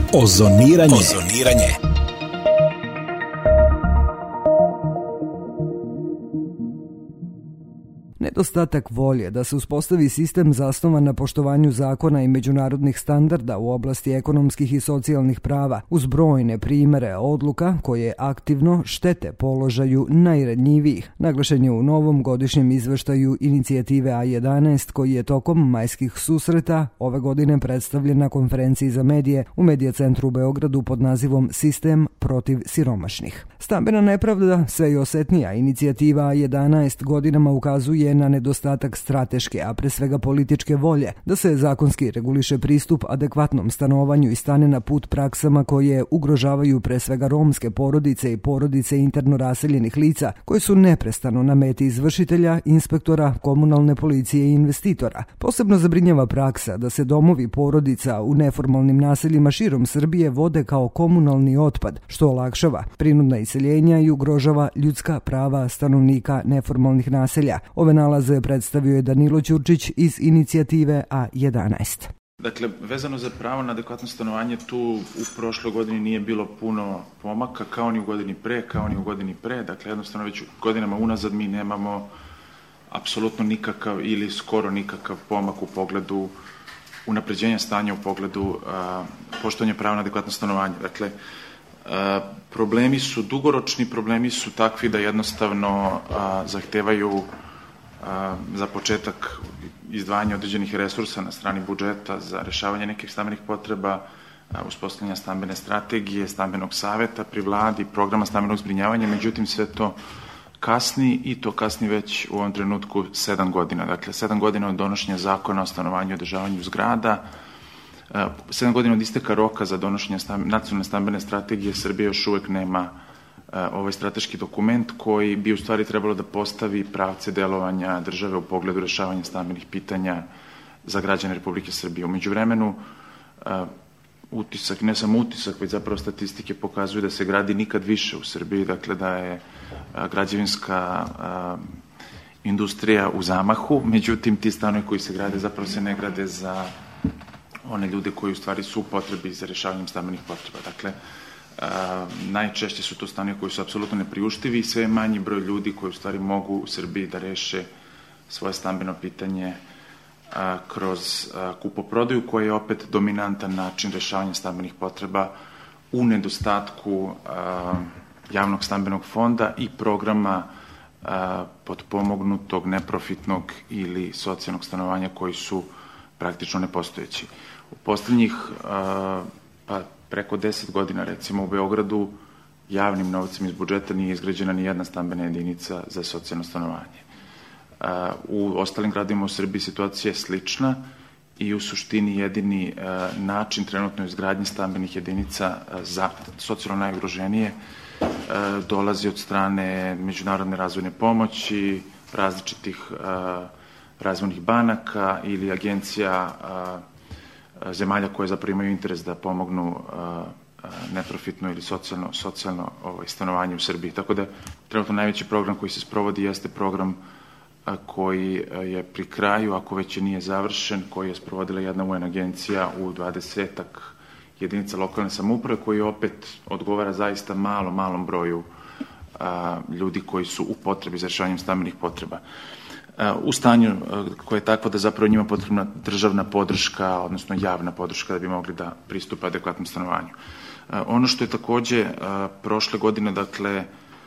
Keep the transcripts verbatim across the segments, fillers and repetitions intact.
Ozoniranje. Ozoniranje. Nedostatak volje da se uspostavi sistem zasnovan na poštovanju zakona i međunarodnih standarda u oblasti ekonomskih i socijalnih prava, uz brojne primere odluka koje aktivno štete položaju najranjivijih, naglašen je u novom godišnjem izveštaju inicijative A jedanaest koji je tokom majskih susreta ove godine predstavljen na konferenciji za medije u Medija centru u Beogradu pod nazivom Sistem protiv siromašnih. Stambena nepravda sve je osetnija. Inicijativa A jedanaest godinama ukazuje na nedostatak strateške, a pre svega političke volje, da se zakonski reguliše pristup adekvatnom stanovanju i stane na put praksama koje ugrožavaju pre svega romske porodice i porodice interno raseljenih lica, koji su neprestano na meti izvršitelja, inspektora, komunalne policije i investitora. Posebno zabrinjava praksa da se domovi porodica u neformalnim naseljima širom Srbije vode kao komunalni otpad, što olakšava prinudna iseljenja i ugrožava ljudska prava stanovnika neformalnih naselja. Ove nalaze predstavio je Danilo Ćurčić iz inicijative A jedanaest. Dakle, vezano za pravo na adekvatno stanovanje, tu u prošloj godini nije bilo puno pomaka, kao ni u godini pre, kao ni u godini pre. Dakle, jednostavno već godinama unazad mi nemamo apsolutno nikakav ili skoro nikakav pomak u pogledu unapređenja stanja, u pogledu a, poštovanja prava na adekvatno stanovanje. Dakle, a, problemi su dugoročni, problemi su takvi da jednostavno a, zahtevaju za početak izdvajanja određenih resursa na strani budžeta za rešavanje nekih stambenih potreba, uspostavljanja stambene strategije, stambenog saveta pri vladi, programa stambenog zbrinjavanja, međutim sve to kasni i to kasni već u ovom trenutku sedam godina. Dakle, sedam godina od donošenja zakona o stanovanju i održavanju zgrada, sedam godina od isteka roka za donošenje nacionalne stambene strategije, Srbija još uvek nema ovaj strateški dokument koji bi u stvari trebalo da postavi pravce delovanja države u pogledu rešavanja stambenih pitanja za građane Republike Srbije. U međuvremenu, utisak, ne samo utisak, već zapravo statistike pokazuju da se gradi nikad više u Srbiji, dakle da je građevinska industrija u zamahu, međutim ti stanovi koji se grade zapravo se ne grade za one ljude koji u stvari su u potrebi za rešavanjem stambenih potreba. Dakle, Uh, najčešće su to stanovi koji su apsolutno nepriuštivi i sve je manji broj ljudi koji u stvari mogu u Srbiji da reše svoje stambeno pitanje uh, kroz uh, kupoprodaju, koji je opet dominantan način rešavanja stambenih potreba u nedostatku uh, javnog stambenog fonda i programa uh, potpomognutog, neprofitnog ili socijalnog stanovanja koji su praktično nepostojeći. U poslednjih uh, pa preko deset godina, recimo, u Beogradu javnim novcem iz budžeta nije izgrađena ni jedna stambena jedinica za socijalno stanovanje. U ostalim gradima u Srbiji situacija je slična i u suštini jedini način trenutno izgradnje stambenih jedinica za socijalno najugroženije dolazi od strane međunarodne razvojne pomoći, različitih razvojnih banaka ili agencija zemalja koje zapravo imaju interes da pomognu neprofitno ili socijalno, socijalno ovaj, stanovanje u Srbiji. Tako da trenutno najveći program koji se sprovodi jeste program koji je pri kraju, ako već nije završen, koji je sprovodila jedna U N agencija u dvadesetak jedinica lokalne samouprave, koji opet odgovara zaista malo, malom broju a, ljudi koji su u potrebi za rešavanjem stambenih potreba. U stanju koje je takvo da zapravo njima potrebna državna podrška, odnosno javna podrška da bi mogli da pristupe adekvatnom stanovanju. Ono što je takođe prošle godine, dakle,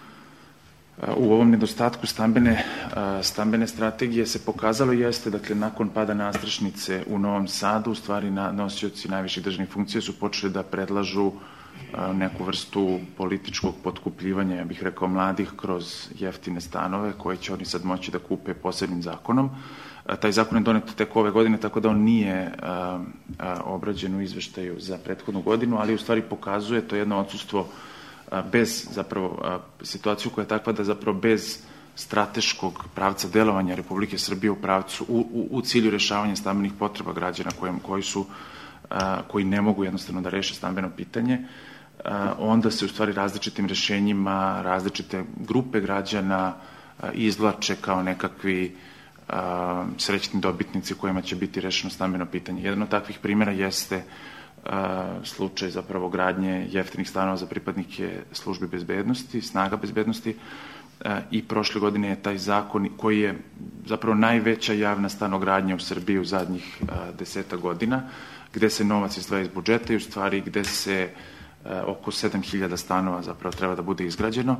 u ovom nedostatku stambene, stambene strategije se pokazalo jeste, dakle, nakon pada nastrešnice u Novom Sadu, u stvari nosioci najviših državnih funkcija su počeli da predlažu neku vrstu političkog potkupljivanja, ja bih rekao, mladih kroz jeftine stanove koje će oni sad moći da kupe posebnim zakonom. Taj zakon je donet tek ove godine, tako da on nije a, a, obrađen u izveštaju za prethodnu godinu, ali u stvari pokazuje to jedno odsustvo a, bez zapravo a, situaciju koja je takva da zapravo bez strateškog pravca delovanja Republike Srbije u pravcu u, u, u cilju rešavanja stambenih potreba građana koji, koji su a, koji ne mogu jednostavno da reše stambeno pitanje, a, onda se u stvari različitim rešenjima različite grupe građana a, izvlače kao nekakvi a, srećni dobitnici kojima će biti rešeno stambeno pitanje. Jedan od takvih primjera jeste slučaj zapravo gradnje jeftinih stanova za pripadnike službe bezbednosti, snaga bezbednosti, i prošle godine je taj zakon koji je zapravo najveća javna stanogradnja u Srbiji u zadnjih deseta godina, gde se novac izdvaja iz budžeta i u stvari gde se oko sedam hiljada stanova zapravo treba da bude izgrađeno.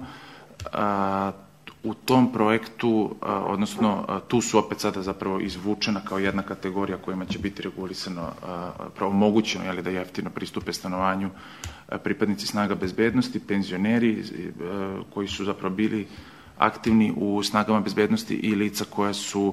U tom projektu, odnosno tu su opet sada zapravo izvučena kao jedna kategorija kojima će biti regulisano, omogućeno je li da jeftino pristupe stanovanju pripadnici snaga bezbednosti, penzioneri koji su zapravo bili aktivni u snagama bezbednosti i lica koja su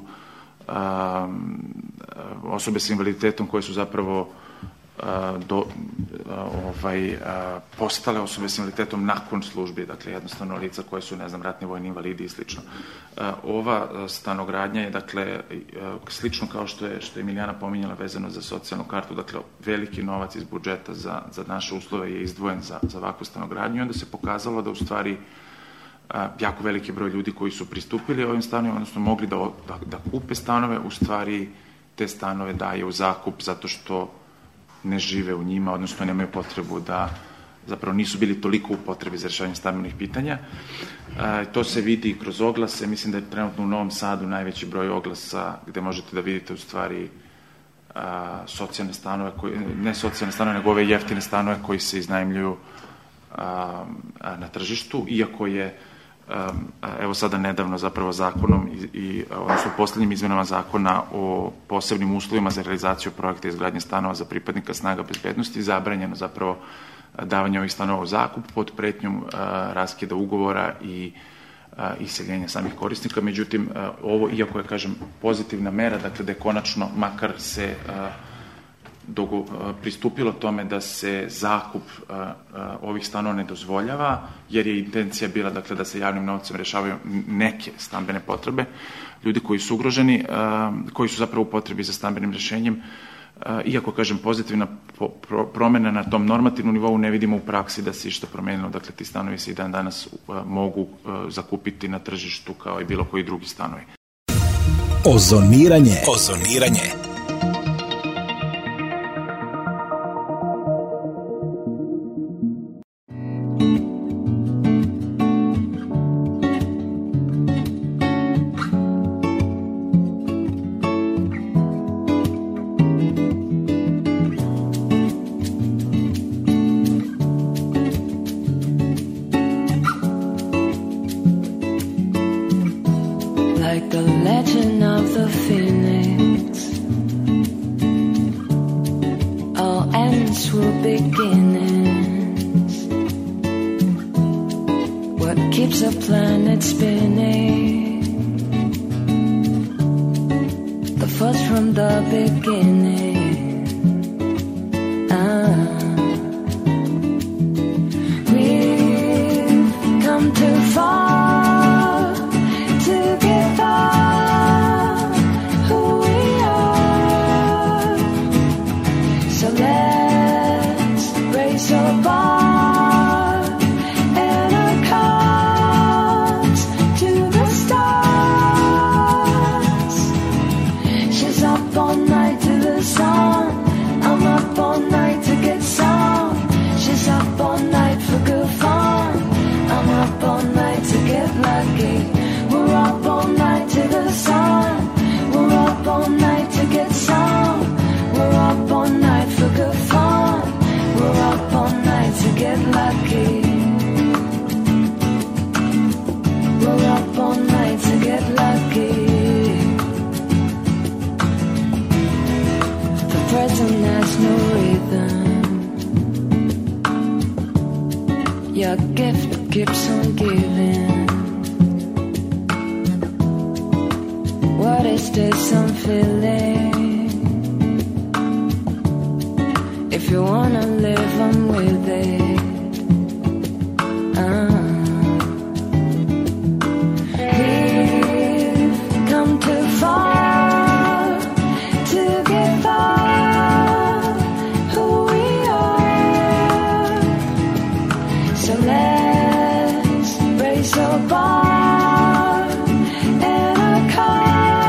osobe sa invaliditetom koje su zapravo do, ovaj, postale osobe s invaliditetom nakon službe, dakle jednostavno lica koje su, ne znam, ratni vojni invalidi i slično. Ova stanogradnja je, dakle, slično kao što je, što je Emilijana pominjala vezano za socijalnu kartu, dakle veliki novac iz budžeta za, za naše uslove je izdvojen za, za ovakvu stanogradnju i onda se pokazalo da u stvari jako veliki broj ljudi koji su pristupili ovim stanovima, odnosno mogli da, da, da kupe stanove, u stvari te stanove daje u zakup zato što ne žive u njima, odnosno nemaju potrebu da, zapravo nisu bili toliko u potrebi za rešavanje stambenih pitanja. E, to se vidi kroz oglase, mislim da je trenutno u Novom Sadu najveći broj oglasa gde možete da vidite u stvari a, socijalne stanove, koji, ne socijalne stanove, nego ove jeftine stanove koji se iznajmljuju a, a, na tržištu, iako je evo sada nedavno zapravo zakonom i, i odnosno poslednjim izmenama zakona o posebnim uslovima za realizaciju projekta izgradnje stanova za pripadnika snaga bezbednosti zabranjeno zapravo davanje ovih stanova u zakup pod pretnjom raskida ugovora i iseljenja samih korisnika. Međutim, ovo, iako je, kažem, pozitivna mera, dakle da je konačno makar se Dogo, pristupilo tome da se zakup a, a, ovih stanova ne dozvoljava, jer je intencija bila, dakle, da se javnim novcem rešavaju neke stambene potrebe. Ljudi koji su ugroženi, a, koji su zapravo u potrebi za stambenim rešenjem, a, iako, kažem, pozitivna po, pro, promena na tom normativnom nivou, ne vidimo u praksi da se išta promenilo. Dakle, ti stanovi se i dan danas a, mogu a, zakupiti na tržištu kao i bilo koji drugi stanovi. Ozoniranje. Ozoniranje.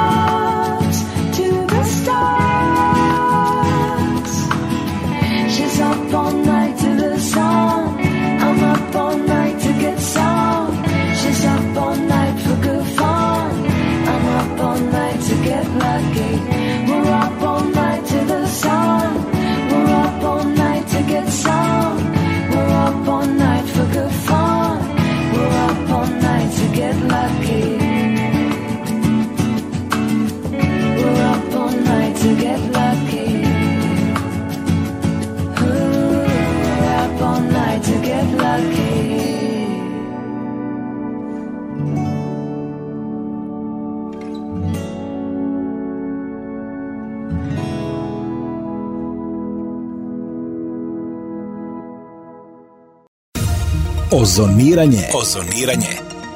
She's up all night to the song. I'm up all night to get some. She's up all night for good fun. I'm up all night to get lucky. We're up all night to the sun. We're up all night to get some. We're up all night for good fun. We're up all night to get lucky. We're up all night to get lucky. Ooh, we're up all night to get lucky. Ozoniranje. Ozoniranje.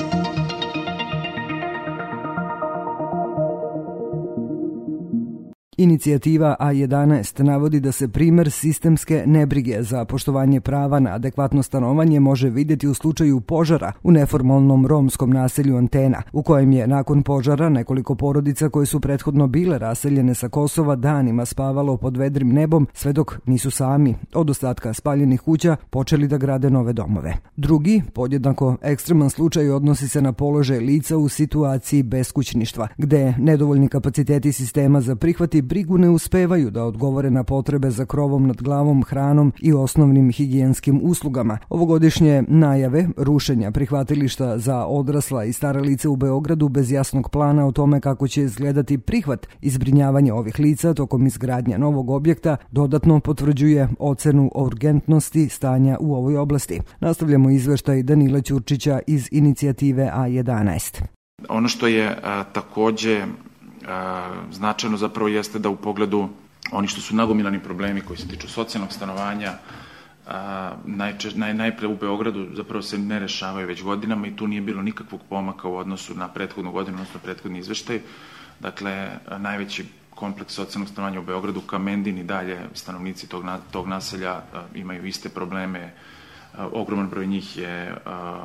Inicijativa A jedanaest navodi da se primer sistemske nebrige za poštovanje prava na adekvatno stanovanje može vidjeti u slučaju požara u neformalnom romskom naselju Antena, u kojem je nakon požara nekoliko porodica koje su prethodno bile raseljene sa Kosova danima spavalo pod vedrim nebom, sve dok nisu sami od ostatka spaljenih kuća počeli da grade nove domove. Drugi, podjednako ekstreman slučaj, odnosi se na položaj lica u situaciji beskućništva, gde nedovoljni kapaciteti sistema za prihvati brigu ne uspevaju da odgovore na potrebe za krovom nad glavom, hranom i osnovnim higijenskim uslugama. Ovogodišnje najave rušenja prihvatilišta za odrasla i stara lica u Beogradu bez jasnog plana o tome kako će izgledati prihvat i zbrinjavanje ovih lica tokom izgradnja novog objekta dodatno potvrđuje ocenu o urgentnosti stanja u ovoj oblasti. Nastavljamo izveštaj Danila Ćurčića iz inicijative A jedanaest. Ono što je a, takođe a, značajno zapravo jeste da u pogledu oni što su nagomilani problemi koji se tiču socijalnog stanovanja, a, najče, naj, najpre u Beogradu zapravo se ne rešavaju već godinama i tu nije bilo nikakvog pomaka u odnosu na prethodnu godinu, odnosno prethodni izveštaj. Dakle, najveći kompleks socijalnog stanovanja u Beogradu, Kamendin i dalje stanovnici tog, na, tog naselja a, imaju iste probleme. A, ogroman broj njih je a,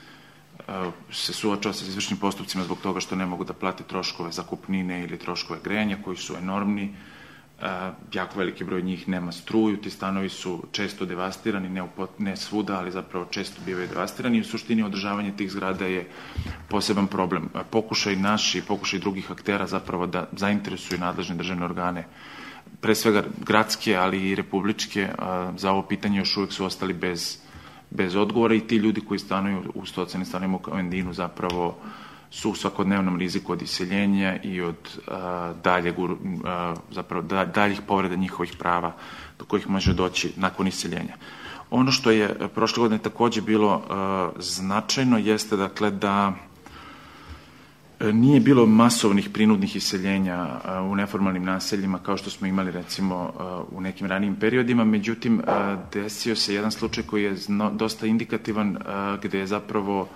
se suočava sa izvršnim postupcima zbog toga što ne mogu da plate troškove zakupnine ili troškove grejanja koji su enormni. Jako veliki broj njih nema struju, ti stanovi su često devastirani, ne, upot, ne svuda, ali zapravo često bivaju devastirani i u suštini održavanje tih zgrada je poseban problem. Pokušaj naši, pokušaj drugih aktera zapravo da zainteresuju nadležne državne organe, pre svega gradske, ali i republičke, za ovo pitanje još uvijek su ostali bez bez odgovora i ti ljudi koji stanuju u socijalnim stanovima u Kamendinu zapravo su u svakodnevnom riziku od iseljenja i od a, daljeg, a, zapravo da, daljih povreda njihovih prava do kojih može doći nakon iseljenja. Ono što je prošle godine takođe bilo a, značajno jeste dakle da nije bilo masovnih prinudnih iseljenja u neformalnim naseljima kao što smo imali recimo u nekim ranijim periodima, međutim desio se jedan slučaj koji je dosta indikativan gde je zapravo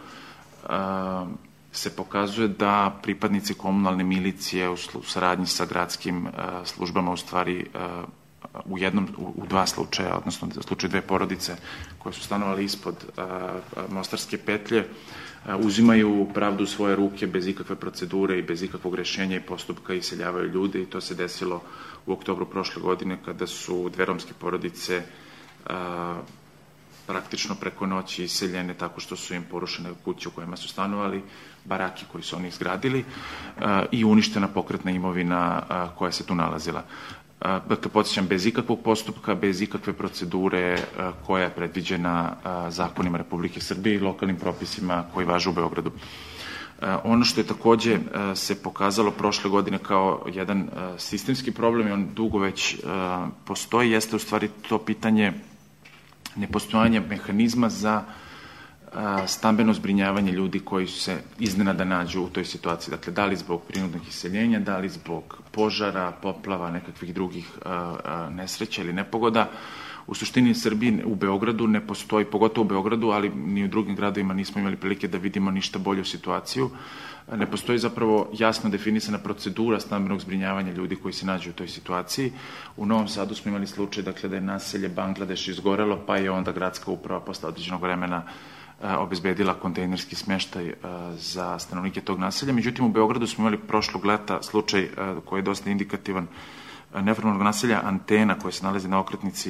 se pokazuje da pripadnici komunalne milicije u saradnji sa gradskim službama u stvari u jednom, u dva slučaja, odnosno u slučaju dve porodice koje su stanovali ispod Mostarske petlje, uzimaju pravdu u svoje ruke bez ikakve procedure i bez ikakvog rešenja i postupka i iseljavaju ljude i to se desilo u oktobru prošle godine kada su dve romske porodice a, praktično preko noći iseljene tako što su im porušene kuće u kojima su stanovali, baraki koji su oni izgradili a, i uništena pokretna imovina a, koja se tu nalazila. Dakle, podsjećam, bez ikakvog postupka, bez ikakve procedure koja je predviđena zakonima Republike Srbije i lokalnim propisima koji važe u Beogradu. Ono što je takođe se pokazalo prošle godine kao jedan sistemski problem i on dugo već postoji, jeste u stvari to pitanje nepostojanja mehanizma za stambeno zbrinjavanje ljudi koji se iznenada nađu u toj situaciji. Dakle, da li zbog prinudnog iseljenja, da li zbog požara, poplava, nekakvih drugih nesreća ili nepogoda. U suštini Srbiji u Beogradu ne postoji, pogotovo u Beogradu, ali ni u drugim gradovima nismo imali prilike da vidimo ništa bolju situaciju. Ne postoji zapravo jasno definisana procedura stambenog zbrinjavanja ljudi koji se nađu u toj situaciji. U Novom Sadu smo imali slučaj dakle, da je naselje Bangladeš izgorelo, pa je onda gradska uprava posle određenog vremena obezbedila kontejnerski smeštaj za stanovnike tog naselja. Međutim, u Beogradu smo imali prošlog leta slučaj koji je dosta indikativan neformalnog naselja Antena koje se nalazi na okretnici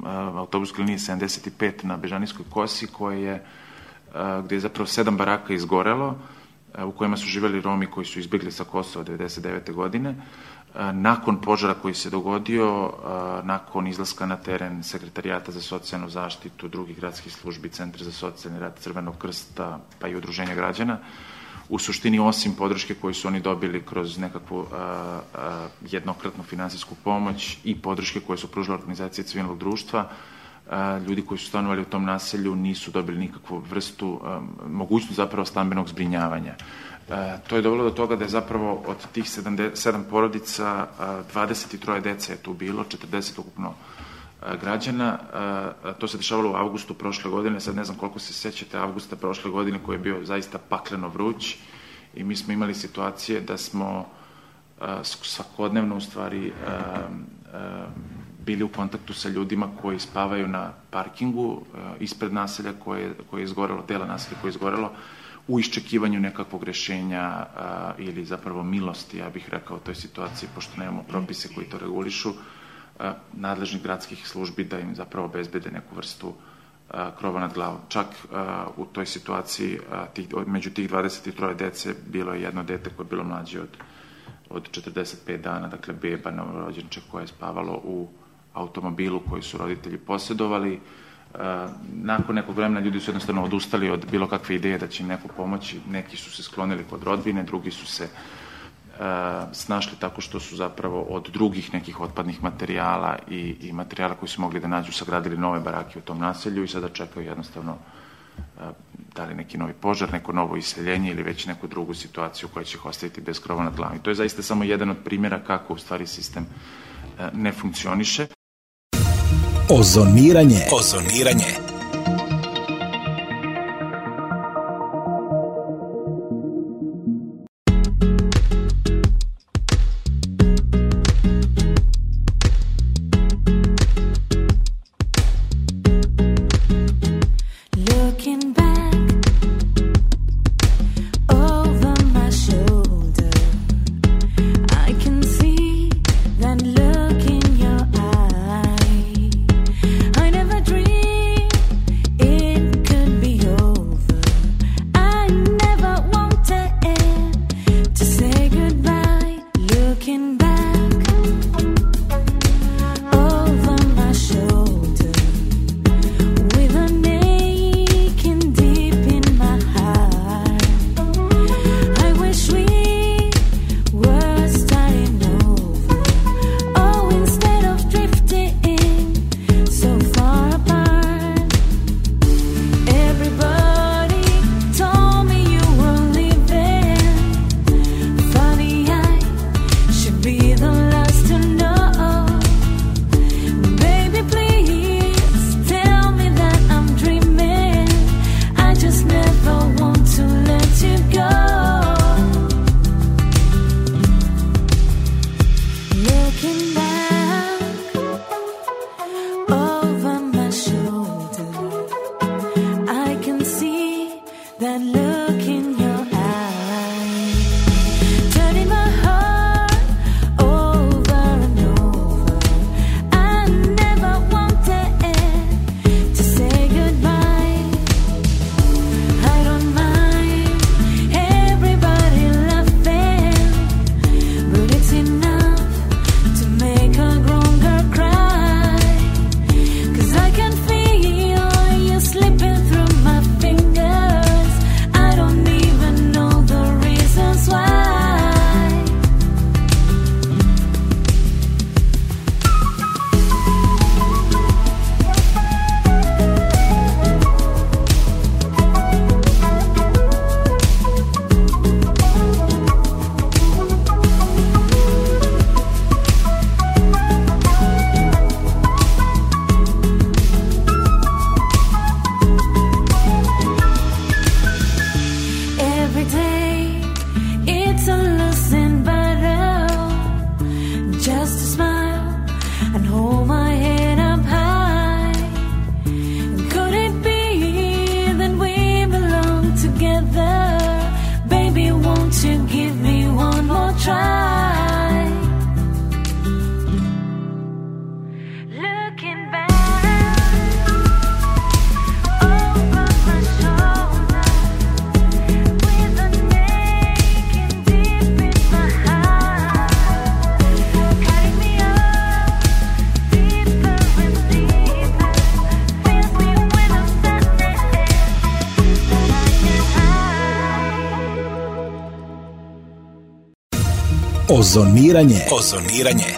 autobuske linije sedamdeset pet na Bežanijskoj kosi, koje je, gde je zapravo sedam baraka izgorelo, u kojima su živjeli Romi koji su izbjegli sa Kosova devedeset devete godine. Nakon požara koji se dogodio, nakon izlaska na teren Sekretarijata za socijalnu zaštitu, drugih gradskih službi, Centra za socijalni rad, Crvenog krsta, pa i udruženja građana, u suštini osim podrške koju su oni dobili kroz nekakvu a, a, jednokratnu finansijsku pomoć i podrške koje su pružile organizacije civilnog društva, a, ljudi koji su stanovali u tom naselju nisu dobili nikakvu vrstu, a, mogućnost zapravo stambenog zbrinjavanja. A, to je dovelo do toga da je zapravo od tih sedam porodica, a, dvadeset tri dece je tu bilo, četrdeset ukupno građana. To se dešavalo u avgustu prošle godine, sad ne znam koliko se sećate avgusta prošle godine koji je bio zaista pakleno vruć i mi smo imali situacije da smo svakodnevno u stvari bili u kontaktu sa ljudima koji spavaju na parkingu ispred naselja koje, koje je izgorelo, dela naselja koje je izgorelo, u iščekivanju nekakvog rešenja ili zapravo milosti, ja bih rekao, u toj situaciji, pošto nemamo propise koji to regulišu, nadležnih gradskih službi da im zapravo obezbede neku vrstu a, krova nad glavom. Čak a, u toj situaciji a, tih, među tih dvadeset tri dece bilo je jedno dete koje je bilo mlađe od, od četrdeset pet dana, dakle beba novorođenče koje je spavalo u automobilu koji su roditelji posjedovali. A, nakon nekog vremena ljudi su jednostavno odustali od bilo kakve ideje da će im neko pomoći. Neki su se sklonili kod rodbine, drugi su se snašli tako što su zapravo od drugih nekih otpadnih materijala i, i materijala koji su mogli da nađu sagradili nove barake u tom naselju i sada čekaju jednostavno da li neki novi požar, neko novo iseljenje ili već neku drugu situaciju koja će ih ostaviti bez krova nad glavom. I to je zaista samo jedan od primjera kako u stvari sistem ne funkcioniše. Ozoniranje. Ozoniranje. I never dreamed Ozoniranje. Ozoniranje.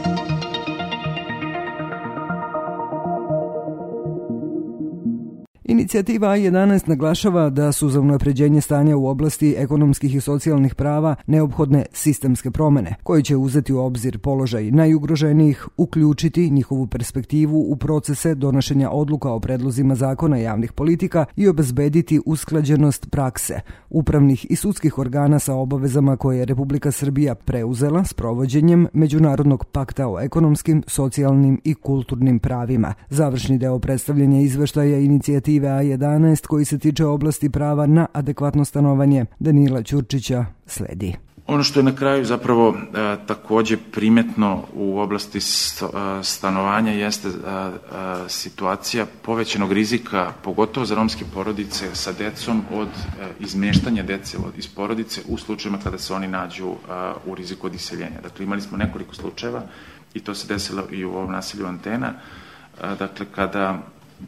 Inicijativa A jedanaest naglašava da su za unapređenje stanja u oblasti ekonomskih i socijalnih prava neophodne sistemske promene, koje će uzeti u obzir položaj najugroženijih, uključiti njihovu perspektivu u procese donošenja odluka o predlozima zakona javnih politika i obezbediti usklađenost prakse, upravnih i sudskih organa sa obavezama koje je Republika Srbija preuzela s provođenjem Međunarodnog pakta o ekonomskim, socijalnim i kulturnim pravima. Završni deo predstavljanja izveštaja inicijative A jedanaest koji se tiče oblasti prava na adekvatno stanovanje Danila Ćurčića sledi. Ono što je na kraju zapravo e, takođe primetno u oblasti stanovanja jeste e, e, situacija povećanog rizika, pogotovo za romske porodice sa decom, od e, izmeštanja dece od, iz porodice u slučajima kada se oni nađu e, u riziku od iseljenja. Dakle, imali smo nekoliko slučajeva i to se desilo i u ovom naselju Antena. E, dakle, kada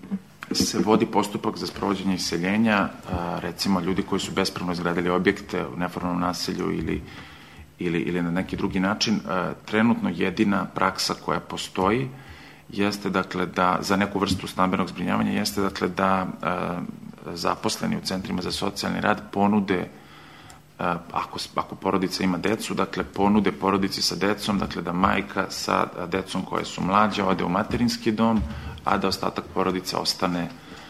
se vodi postupak za sprovođenje iseljenja, recimo ljudi koji su bespravno izgradili objekte u neformalnom naselju ili, ili, ili na neki drugi način, trenutno jedina praksa koja postoji jeste dakle da za neku vrstu stambenog zbrinjavanja jeste dakle da zaposleni u centrima za socijalni rad ponude, ako, ako porodica ima decu, dakle ponude porodici sa decom, dakle da majka sa decom koje su mlađe ode u materinski dom, a da ostatak porodice ostane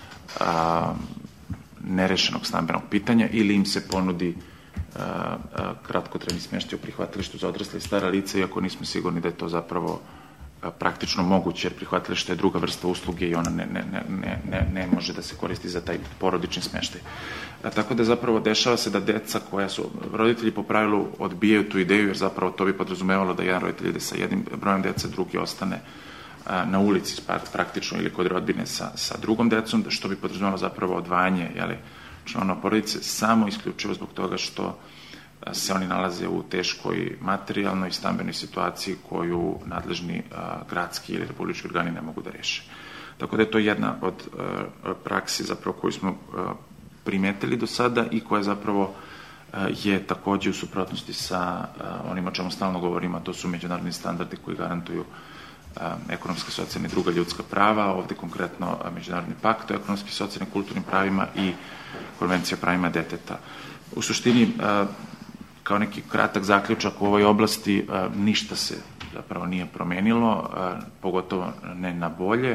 a, nerešenog stambenog pitanja ili im se ponudi a, a, kratkotrajni smeštaj u prihvatilištu za odrasle i stara lica, iako nismo sigurni da je to zapravo a, praktično moguće, jer prihvatilište je druga vrsta usluge i ona ne, ne, ne, ne, ne može da se koristi za taj porodični smeštaj. A, tako da zapravo dešava se da deca koja su, roditelji po pravilu odbijaju tu ideju, jer zapravo to bi podrazumevalo da jedan roditelj ide sa jednim brojem dece, drugi ostane na ulici praktično ili kod rodbine sa, sa drugom decom, što bi podrazumevalo zapravo odvajanje jeli, članova porodice, samo isključivo zbog toga što se oni nalaze u teškoj materijalnoj i stambenoj situaciji koju nadležni a, gradski ili republički organi ne mogu da reše. Tako da je to jedna od a, praksi zapravo koju smo a, primetili do sada i koja zapravo a, je takođe u suprotnosti sa a, onim o čemu stalno govorimo, a to su međunarodni standardi koji garantuju ekonomske, socijalne i druga ljudska prava, ovde konkretno Međunarodni pakt o ekonomskim, socijalnim i kulturnim pravima i Konvencija o pravima deteta. U suštini, kao neki kratak zaključak u ovoj oblasti, ništa se zapravo nije promenilo, pogotovo ne na bolje,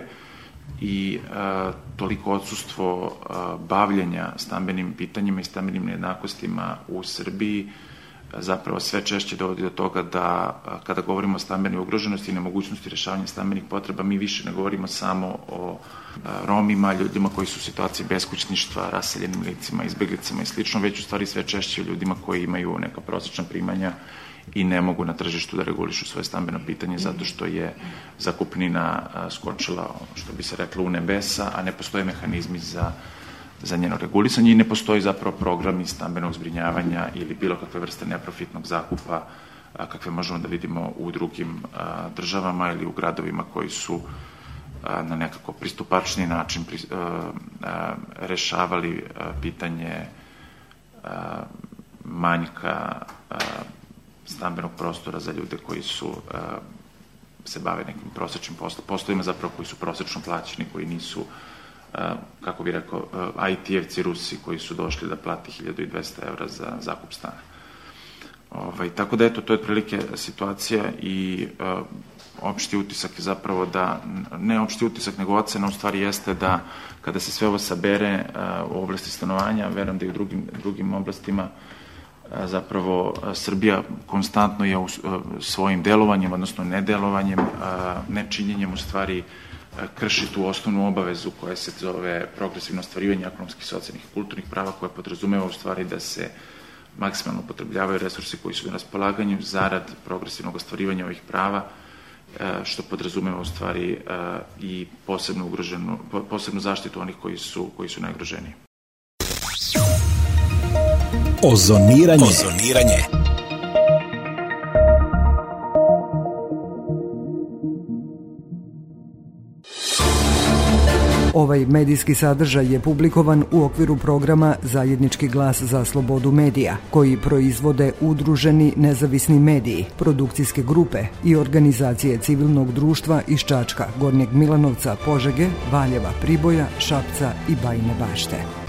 i toliko odsustvo bavljenja stambenim pitanjima i stambenim nejednakostima u Srbiji zapravo sve češće dovodi do toga da kada govorimo o stambenoj ugroženosti i nemogućnosti rešavanja stambenih potreba, mi više ne govorimo samo o Romima, ljudima koji su u situaciji beskućništva, raseljenim licima, izbeglicama i slično, već u stvari sve češće ljudima koji imaju neka prosečna primanja i ne mogu na tržištu da regulišu svoje stambeno pitanje zato što je zakupnina skočila, što bi se reklo, u nebesa, a ne postoje mehanizmi za za njeno regulisanje i ne postoji zapravo programi stambenog zbrinjavanja ili bilo kakve vrste neprofitnog zakupa a, kakve možemo da vidimo u drugim a, državama ili u gradovima koji su a, na nekako pristupačniji način pri, a, a, rešavali a, pitanje a, manjka a, stambenog prostora za ljude koji su a, se bave nekim prosečnim poslovima, zapravo koji su prosečno plaćeni, koji nisu kako bi rekao, I T-evci Rusi koji su došli da plati hiljadu dvesta evra za zakup stana. Ovaj, tako da eto, to je otprilike situacija i uh, opšti utisak je zapravo da, ne opšti utisak, nego ocena u stvari jeste da kada se sve ovo sabere uh, u oblasti stanovanja, verujem da i u drugim, drugim oblastima uh, zapravo uh, Srbija konstantno je u, uh, svojim delovanjem, odnosno nedelovanjem, uh, nečinjenjem u stvari krši tu osnovnu obavezu koja se zove progresivno ostvarivanje ekonomskih, socijalnih i kulturnih prava, koja podrazumeva u stvari da se maksimalno upotrebljavaju resursi koji su na raspolaganju zarad progresivnog ostvarivanja ovih prava, što podrazumeva u stvari i posebnu, ugroženu, posebnu zaštitu onih koji su, koji su najugroženiji. Ozoniranje. Ozoniranje. Ovaj medijski sadržaj je publikovan u okviru programa Zajednički glas za slobodu medija, koji proizvode udruženi nezavisni mediji, produkcijske grupe i organizacije civilnog društva iz Čačka, Gornjeg Milanovca, Požege, Valjeva, Priboja, Šapca i Bajine Bašte.